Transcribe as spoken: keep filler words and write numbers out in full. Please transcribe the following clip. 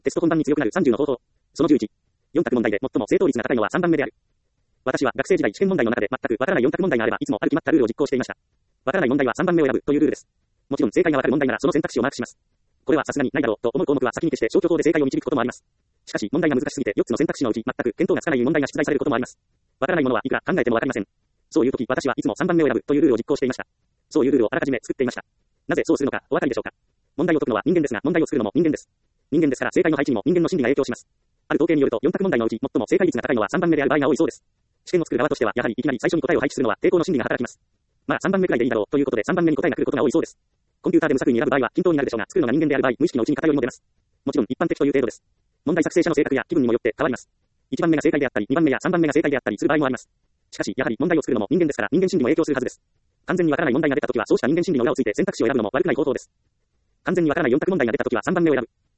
テスト本番に強くなるさんじゅうの方法。そのじゅういち。よん択問題で最も正答率が高いのはさんばんめである。私は学生時代試験問題の中で全くわからないよん択問題があればいつもある決まったルールを実行していました。わからない問題はさんばんめを選ぶというルールです。もちろん正解がわかる問題ならその選択肢をマークします。これはさすがにないだろうと思う項目は先に消して消去法で正解を導くこともあります。しかし問題が難しすぎてよっつの選択肢のうち全く見当がつかない問題が出題されることもあります。わからないものはいくら考えてもわかりません。そういう時私はいつもさんばんめを選ぶというルールを実行していました。そういうルールをあらかじめ作っていました。なぜそうするのかお分かりでしょうか。問題を解くのは人間ですが問題を作るのも人間です。人間ですから正解の配置にも人間の心理が影響します。ある統計によるとよん択問題のうち最も正解率が高いのはさんばんめである場合が多いそうです。試験を作る側としてはやはりいきなり最初に答えを配置するのは抵抗の心理が働きます。まあさんばんめくらいでいいだろうということでさんばんめに答えが来ることが多いそうです。コンピューターで無作為に選ぶ場合は均等になるでしょうが作るのが人間である場合無意識のうちに偏りも出ます。もちろん一般的という程度です。問題作成者の性格や気分にもよって変わります。いちばんめが正解であったりにばんめやさんばんめが正解であったりする場合もあります。しかしやはり問題を作るのも人間ですから人間心理も影響するはずです。完全にわからない問題が出たときはそうした人間心理の裏をついて選択肢を選ぶのも悪くない方法です。完全にわからないよん択問題が出たときはさんばんめを選ぶ。